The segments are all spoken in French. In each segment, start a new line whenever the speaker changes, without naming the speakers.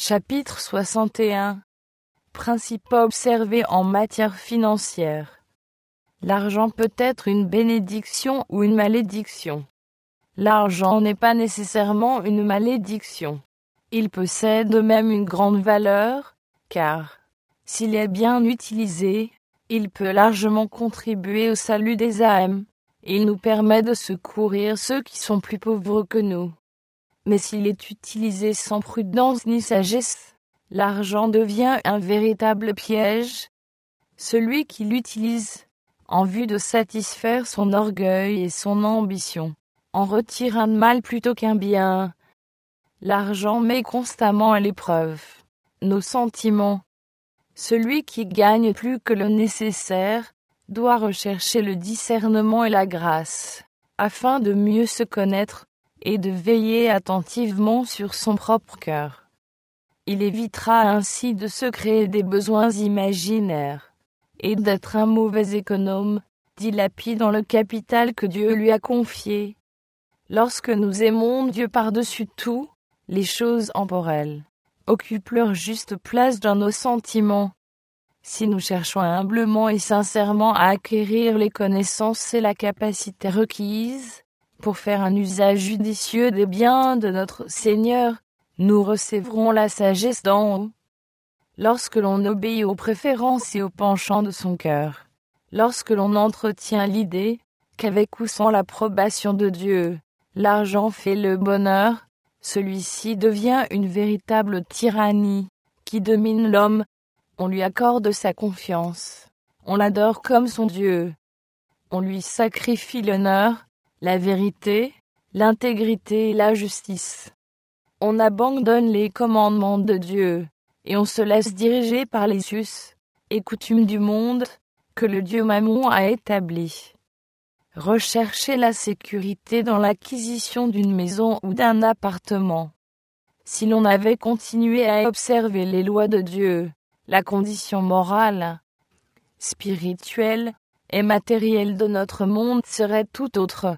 Chapitre 61. Principes observés en matière financière. L'argent peut être une bénédiction ou une malédiction. L'argent n'est pas nécessairement une malédiction. Il possède même une grande valeur, car, s'il est bien utilisé, il peut largement contribuer au salut des âmes. Il nous permet de secourir ceux qui sont plus pauvres que nous. Mais s'il est utilisé sans prudence ni sagesse, l'argent devient un véritable piège. Celui qui l'utilise, en vue de satisfaire son orgueil et son ambition, en retire un mal plutôt qu'un bien. L'argent met constamment à l'épreuve nos sentiments. Celui qui gagne plus que le nécessaire doit rechercher le discernement et la grâce, afin de mieux se connaître et de veiller attentivement sur son propre cœur. Il évitera ainsi de se créer des besoins imaginaires et d'être un mauvais économe, dilapidant le capital que Dieu lui a confié. Lorsque nous aimons Dieu par-dessus tout, les choses temporelles occupent leur juste place dans nos sentiments. Si nous cherchons humblement et sincèrement à acquérir les connaissances et la capacité requises pour faire un usage judicieux des biens de notre Seigneur, nous recevrons la sagesse d'en haut. Lorsque l'on obéit aux préférences et aux penchants de son cœur, lorsque l'on entretient l'idée qu'avec ou sans l'approbation de Dieu, l'argent fait le bonheur, celui-ci devient une véritable tyrannie qui domine l'homme. On lui accorde sa confiance, on l'adore comme son Dieu, on lui sacrifie l'honneur, la vérité, l'intégrité et la justice. On abandonne les commandements de Dieu, et on se laisse diriger par les us et coutumes du monde que le Dieu Mammon a établi. Recherchez la sécurité dans l'acquisition d'une maison ou d'un appartement. Si l'on avait continué à observer les lois de Dieu, la condition morale, spirituelle et matérielle de notre monde serait tout autre.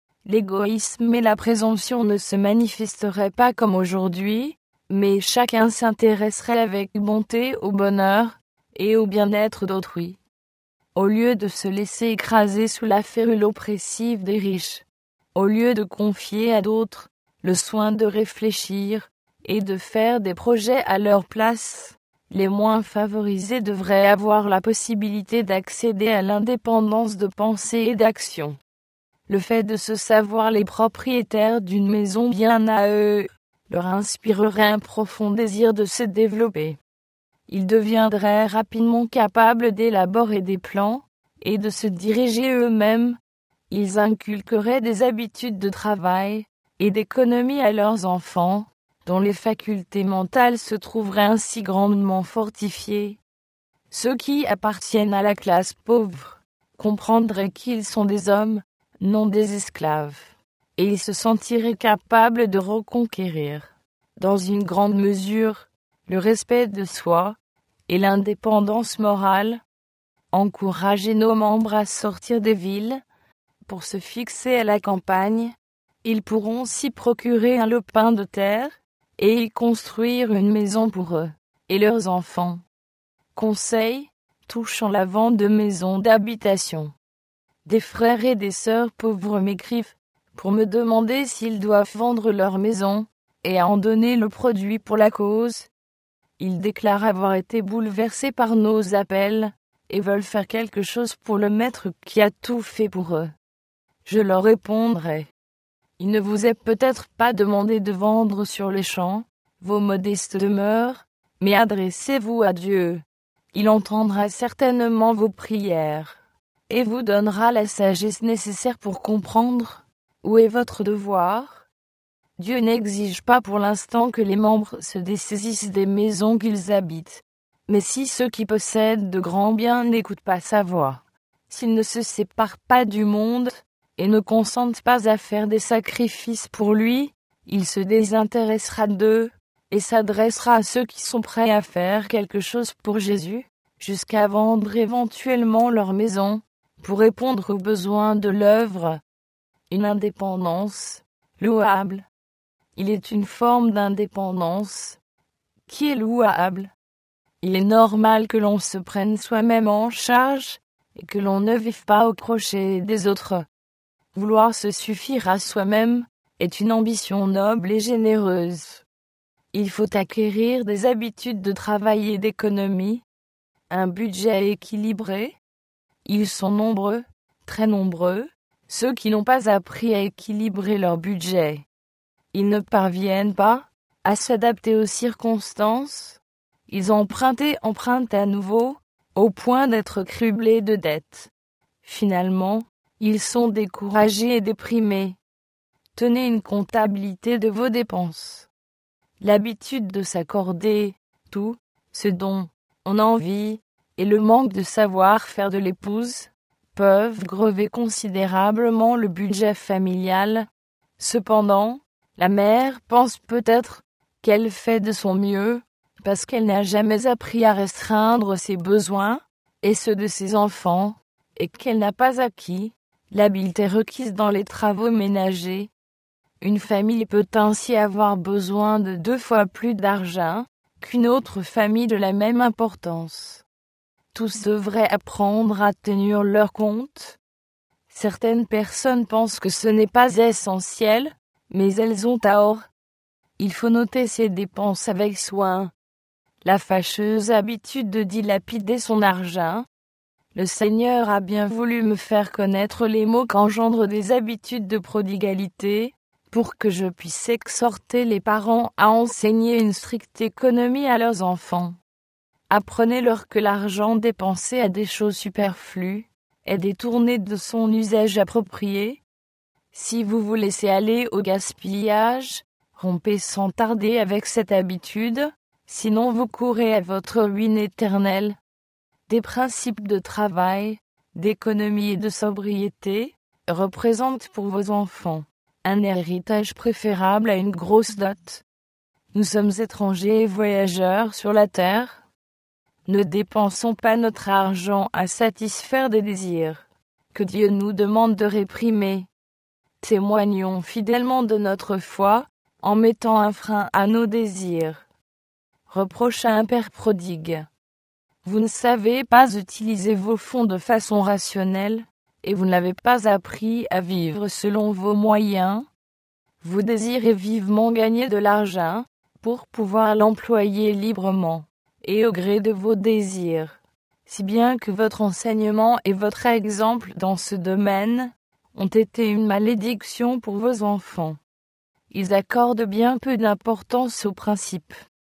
L'égoïsme et la présomption ne se manifesteraient pas comme aujourd'hui, mais chacun s'intéresserait avec bonté au bonheur et au bien-être d'autrui. Au lieu de se laisser écraser sous la férule oppressive des riches, au lieu de confier à d'autres le soin de réfléchir et de faire des projets à leur place, les moins favorisés devraient avoir la possibilité d'accéder à l'indépendance de pensée et d'action. Le fait de se savoir les propriétaires d'une maison bien à eux leur inspirerait un profond désir de se développer. Ils deviendraient rapidement capables d'élaborer des plans et de se diriger eux-mêmes. Ils inculqueraient des habitudes de travail et d'économie à leurs enfants, dont les facultés mentales se trouveraient ainsi grandement fortifiées. Ceux qui appartiennent à la classe pauvre comprendraient qu'ils sont des hommes, non des esclaves, et ils se sentiraient capables de reconquérir, dans une grande mesure, le respect de soi et l'indépendance morale. Encourager nos membres à sortir des villes pour se fixer à la campagne. Ils pourront s'y procurer un lopin de terre et y construire une maison pour eux et leurs enfants. Conseils touchant la vente de maisons d'habitation. Des frères et des sœurs pauvres m'écrivent pour me demander s'ils doivent vendre leur maison et en donner le produit pour la cause. Ils déclarent avoir été bouleversés par nos appels et veulent faire quelque chose pour le maître qui a tout fait pour eux. Je leur répondrai: il ne vous est peut-être pas demandé de vendre sur les champs vos modestes demeures, mais adressez-vous à Dieu. Il entendra certainement vos prières et vous donnera la sagesse nécessaire pour comprendre où est votre devoir. Dieu n'exige pas pour l'instant que les membres se dessaisissent des maisons qu'ils habitent. Mais si ceux qui possèdent de grands biens n'écoutent pas sa voix, s'ils ne se séparent pas du monde et ne consentent pas à faire des sacrifices pour lui, il se désintéressera d'eux et s'adressera à ceux qui sont prêts à faire quelque chose pour Jésus, jusqu'à vendre éventuellement leur maison, pour répondre aux besoins de l'œuvre. Une indépendance louable. Il est une forme d'indépendance qui est louable. Il est normal que l'on se prenne soi-même en charge et que l'on ne vive pas au crochet des autres. Vouloir se suffire à soi-même est une ambition noble et généreuse. Il faut acquérir des habitudes de travail et d'économie, un budget équilibré. Ils sont nombreux, très nombreux, ceux qui n'ont pas appris à équilibrer leur budget. Ils ne parviennent pas à s'adapter aux circonstances. Ils empruntent à nouveau, au point d'être criblés de dettes. Finalement, ils sont découragés et déprimés. Tenez une comptabilité de vos dépenses. L'habitude de s'accorder tout ce dont on a envie et le manque de savoir-faire de l'épouse peuvent grever considérablement le budget familial. Cependant, la mère pense peut-être qu'elle fait de son mieux parce qu'elle n'a jamais appris à restreindre ses besoins et ceux de ses enfants et qu'elle n'a pas acquis l'habileté requise dans les travaux ménagers. Une famille peut ainsi avoir besoin de 2 fois plus d'argent qu'une autre famille de la même importance. Tous devraient apprendre à tenir leur compte. Certaines personnes pensent que ce n'est pas essentiel, mais elles ont tort. Il faut noter ses dépenses avec soin. La fâcheuse habitude de dilapider son argent. Le Seigneur a bien voulu me faire connaître les maux qu'engendrent des habitudes de prodigalité, pour que je puisse exhorter les parents à enseigner une stricte économie à leurs enfants. Apprenez-leur que l'argent dépensé à des choses superflues est détourné de son usage approprié. Si vous vous laissez aller au gaspillage, rompez sans tarder avec cette habitude, sinon vous courez à votre ruine éternelle. Des principes de travail, d'économie et de sobriété représentent pour vos enfants un héritage préférable à une grosse dot. Nous sommes étrangers et voyageurs sur la terre. Ne dépensons pas notre argent à satisfaire des désirs que Dieu nous demande de réprimer. Témoignons fidèlement de notre foi en mettant un frein à nos désirs. Reproche à un père prodigue. Vous ne savez pas utiliser vos fonds de façon rationnelle, et vous n'avez pas appris à vivre selon vos moyens. Vous désirez vivement gagner de l'argent pour pouvoir l'employer librement et au gré de vos désirs, si bien que votre enseignement et votre exemple dans ce domaine ont été une malédiction pour vos enfants. Ils accordent bien peu d'importance aux principes.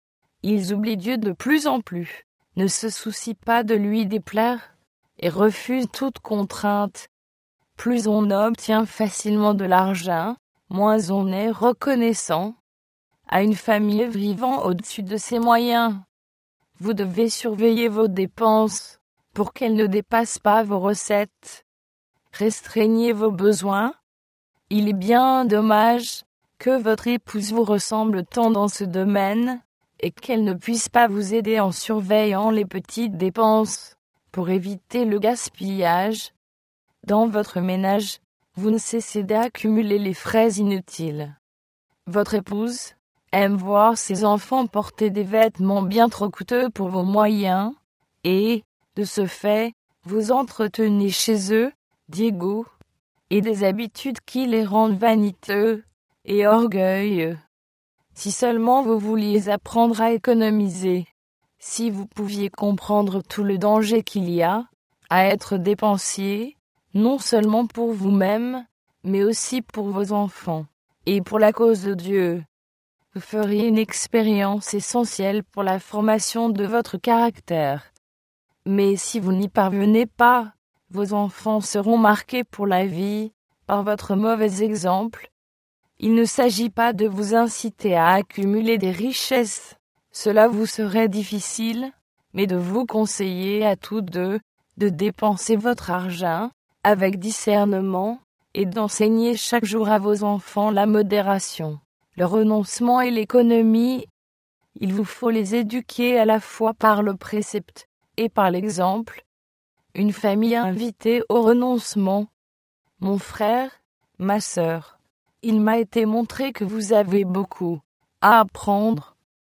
Ils oublient Dieu de plus en plus, ne se soucient pas de lui déplaire et refusent toute contrainte. Plus on obtient facilement de l'argent, moins on est reconnaissant à une famille vivant au-dessus de ses moyens. Vous devez surveiller vos dépenses pour qu'elles ne dépassent pas vos recettes. Restreignez vos besoins. Il est bien dommage que votre épouse vous ressemble tant dans ce domaine et qu'elle ne puisse pas vous aider en surveillant les petites dépenses pour éviter le gaspillage. Dans votre ménage, vous ne cessez d'accumuler les frais inutiles. Votre épouse aime voir ses enfants porter des vêtements bien trop coûteux pour vos moyens, et, de ce fait, vous entretenez chez eux des goûts et des habitudes qui les rendent vaniteux et orgueilleux. Si seulement vous vouliez apprendre à économiser, si vous pouviez comprendre tout le danger qu'il y a à être dépensier, non seulement pour vous-même, mais aussi pour vos enfants, et pour la cause de Dieu. Vous feriez une expérience essentielle pour la formation de votre caractère. Mais si vous n'y parvenez pas, vos enfants seront marqués pour la vie par votre mauvais exemple. Il ne s'agit pas de vous inciter à accumuler des richesses, cela vous serait difficile, mais de vous conseiller à tous deux de dépenser votre argent avec discernement et d'enseigner chaque jour à vos enfants la modération, le renoncement et l'économie. Il vous faut les éduquer à la fois par le précepte et par l'exemple. Une famille invitée au renoncement. Mon frère, ma sœur, il m'a été montré que vous avez beaucoup à apprendre.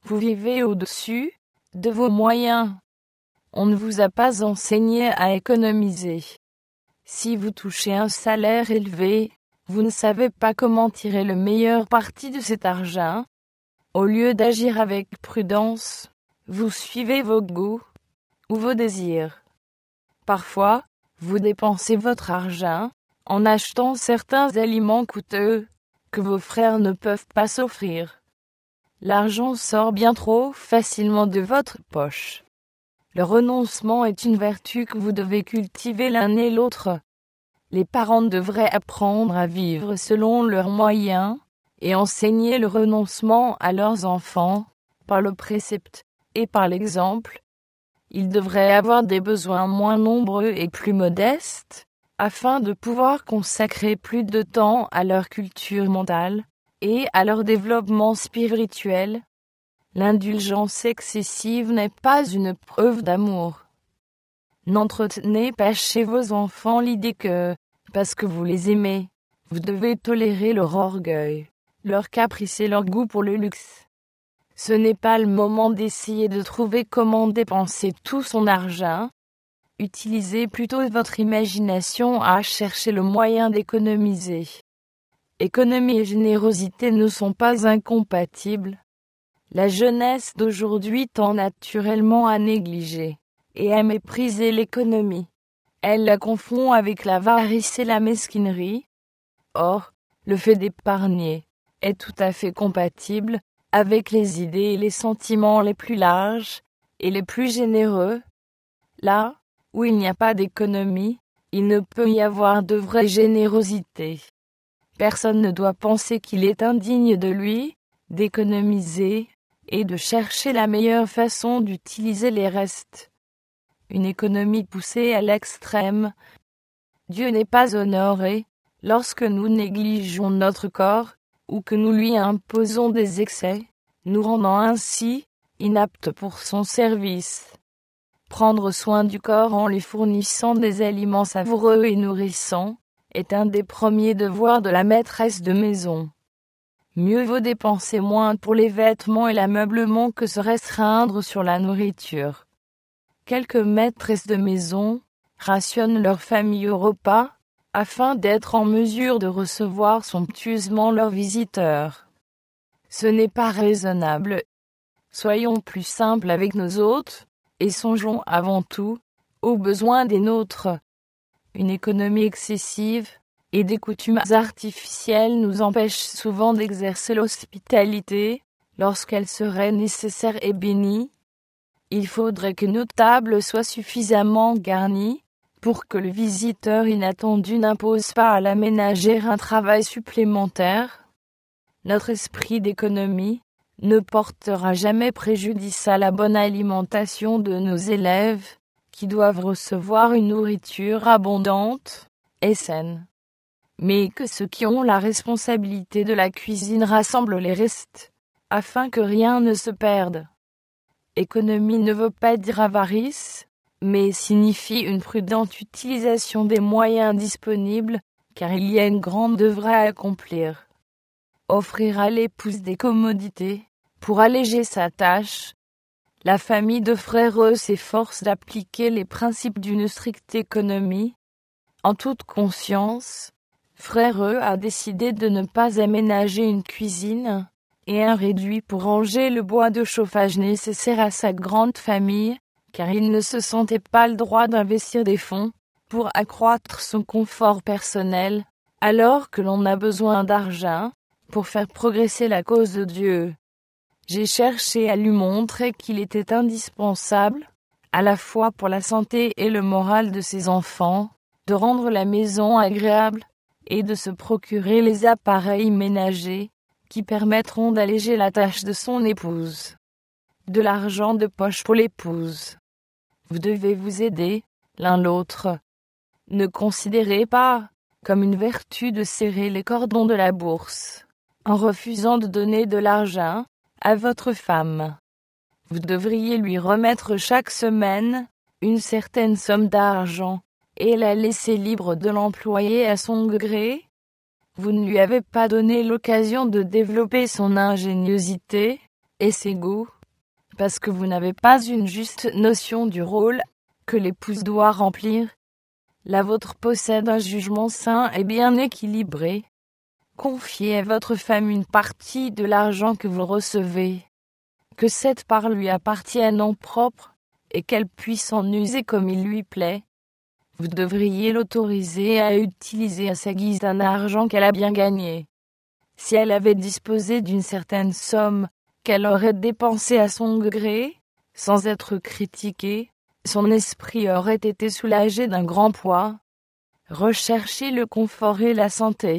Vous vivez au-dessus de vos moyens. On ne vous a pas enseigné à économiser. Si vous touchez un salaire élevé, vous ne savez pas comment tirer le meilleur parti de cet argent. Au lieu d'agir avec prudence, vous suivez vos goûts ou vos désirs. Parfois, vous dépensez votre argent en achetant certains aliments coûteux que vos frères ne peuvent pas s'offrir. L'argent sort bien trop facilement de votre poche. Le renoncement est une vertu que vous devez cultiver l'un et l'autre. Les parents devraient apprendre à vivre selon leurs moyens et enseigner le renoncement à leurs enfants, par le précepte et par l'exemple. Ils devraient avoir des besoins moins nombreux et plus modestes, afin de pouvoir consacrer plus de temps à leur culture mentale et à leur développement spirituel. L'indulgence excessive n'est pas une preuve d'amour. N'entretenez pas chez vos enfants l'idée que, parce que vous les aimez, vous devez tolérer leur orgueil, leur caprice et leur goût pour le luxe. Ce n'est pas le moment d'essayer de trouver comment dépenser tout son argent. Utilisez plutôt votre imagination à chercher le moyen d'économiser. Économie et générosité ne sont pas incompatibles. La jeunesse d'aujourd'hui tend naturellement à négliger et à mépriser l'économie. Elle la confond avec l'avarice et la mesquinerie. Or, le fait d'épargner est tout à fait compatible avec les idées et les sentiments les plus larges et les plus généreux. Là où il n'y a pas d'économie, il ne peut y avoir de vraie générosité. Personne ne doit penser qu'il est indigne de lui d'économiser et de chercher la meilleure façon d'utiliser les restes. Une économie poussée à l'extrême. Dieu n'est pas honoré lorsque nous négligeons notre corps ou que nous lui imposons des excès, nous rendant ainsi inaptes pour son service. Prendre soin du corps en lui fournissant des aliments savoureux et nourrissants est un des premiers devoirs de la maîtresse de maison. Mieux vaut dépenser moins pour les vêtements et l'ameublement que se restreindre sur la nourriture. Quelques maîtresses de maison rationnent leur famille au repas afin d'être en mesure de recevoir somptueusement leurs visiteurs. Ce n'est pas raisonnable. Soyons plus simples avec nos hôtes et songeons avant tout aux besoins des nôtres. Une économie excessive et des coutumes artificielles nous empêchent souvent d'exercer l'hospitalité lorsqu'elle serait nécessaire et bénie. Il faudrait que nos tables soient suffisamment garnies pour que le visiteur inattendu n'impose pas à la ménagère un travail supplémentaire. Notre esprit d'économie ne portera jamais préjudice à la bonne alimentation de nos élèves, qui doivent recevoir une nourriture abondante et saine. Mais que ceux qui ont la responsabilité de la cuisine rassemblent les restes, afin que rien ne se perde. Économie ne veut pas dire avarice, mais signifie une prudente utilisation des moyens disponibles, car il y a une grande œuvre à accomplir. Offrir à l'épouse des commodités, pour alléger sa tâche. La famille de Fréreux s'efforce d'appliquer les principes d'une stricte économie. En toute conscience, Fréreux a décidé de ne pas aménager une cuisine et un réduit pour ranger le bois de chauffage nécessaire à sa grande famille, car il ne se sentait pas le droit d'investir des fonds pour accroître son confort personnel, alors que l'on a besoin d'argent pour faire progresser la cause de Dieu. J'ai cherché à lui montrer qu'il était indispensable, à la fois pour la santé et le moral de ses enfants, de rendre la maison agréable et de se procurer les appareils ménagers qui permettront d'alléger la tâche de son épouse. De l'argent de poche pour l'épouse. Vous devez vous aider l'un l'autre. Ne considérez pas comme une vertu de serrer les cordons de la bourse en refusant de donner de l'argent à votre femme. Vous devriez lui remettre chaque semaine une certaine somme d'argent et la laisser libre de l'employer à son gré. Vous ne lui avez pas donné l'occasion de développer son ingéniosité et ses goûts. parce que vous n'avez pas une juste notion du rôle que l'épouse doit remplir. La vôtre possède un jugement sain et bien équilibré. Confiez à votre femme une partie de l'argent que vous recevez. Que cette part lui appartienne en propre, et qu'elle puisse en user comme il lui plaît. Vous devriez l'autoriser à utiliser à sa guise un argent qu'elle a bien gagné. Si elle avait disposé d'une certaine somme, qu'elle aurait dépensée à son gré, sans être critiquée, son esprit aurait été soulagé d'un grand poids. Recherchez le confort et la santé.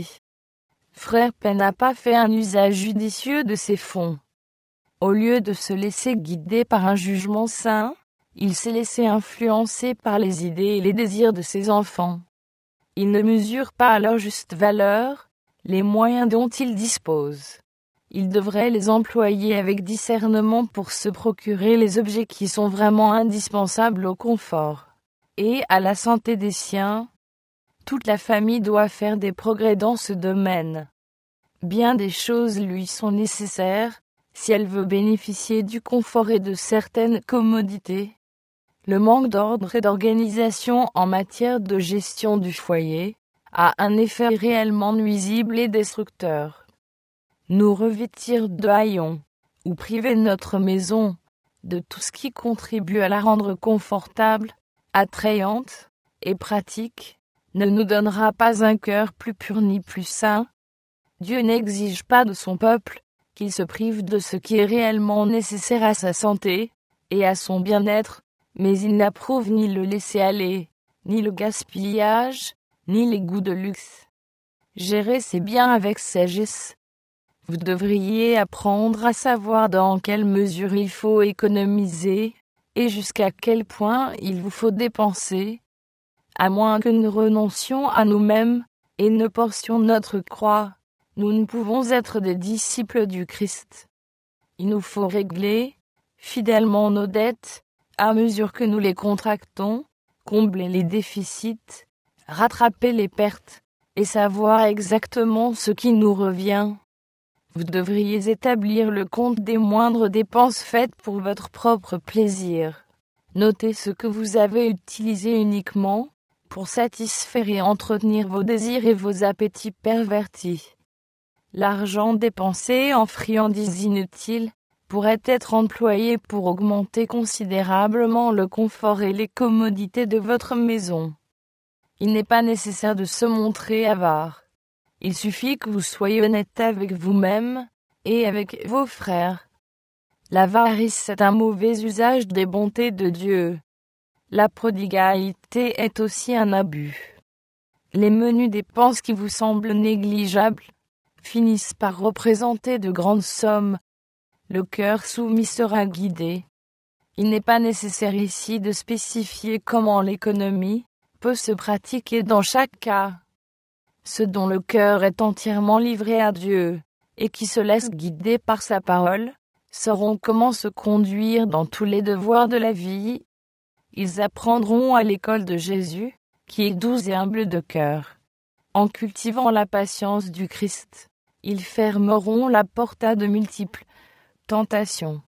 Frère Penn n'a pas fait un usage judicieux de ses fonds. Au lieu de se laisser guider par un jugement sain, il s'est laissé influencer par les idées et les désirs de ses enfants. Il ne mesure pas à leur juste valeur les moyens dont il dispose. Il devrait les employer avec discernement pour se procurer les objets qui sont vraiment indispensables au confort et à la santé des siens. Toute la famille doit faire des progrès dans ce domaine. Bien des choses lui sont nécessaires si elle veut bénéficier du confort et de certaines commodités. Le manque d'ordre et d'organisation en matière de gestion du foyer a un effet réellement nuisible et destructeur. Nous revêtir de haillons, ou priver notre maison de tout ce qui contribue à la rendre confortable, attrayante et pratique, ne nous donnera pas un cœur plus pur ni plus sain. Dieu n'exige pas de son peuple qu'il se prive de ce qui est réellement nécessaire à sa santé et à son bien-être, mais il n'approuve ni le laisser-aller, ni le gaspillage, ni les goûts de luxe. Gérez ces biens avec sagesse. Vous devriez apprendre à savoir dans quelle mesure il faut économiser et jusqu'à quel point il vous faut dépenser. À moins que nous renoncions à nous-mêmes et ne portions notre croix, nous ne pouvons être des disciples du Christ. Il nous faut régler fidèlement nos dettes à mesure que nous les contractons, combler les déficits, rattraper les pertes et savoir exactement ce qui nous revient. Vous devriez établir le compte des moindres dépenses faites pour votre propre plaisir. Notez ce que vous avez utilisé uniquement pour satisfaire et entretenir vos désirs et vos appétits pervertis. L'argent dépensé en friandises inutiles pourrait être employé pour augmenter considérablement le confort et les commodités de votre maison. Il n'est pas nécessaire de se montrer avare. Il suffit que vous soyez honnête avec vous-même et avec vos frères. L'avarice est un mauvais usage des bontés de Dieu. La prodigalité est aussi un abus. Les menues dépenses qui vous semblent négligeables finissent par représenter de grandes sommes. Le cœur soumis sera guidé. Il n'est pas nécessaire ici de spécifier comment l'économie peut se pratiquer dans chaque cas. Ceux dont le cœur est entièrement livré à Dieu et qui se laissent guider par sa parole sauront comment se conduire dans tous les devoirs de la vie. Ils apprendront à l'école de Jésus, qui est doux et humble de cœur. En cultivant la patience du Christ, ils fermeront la porte à de multiples tentations.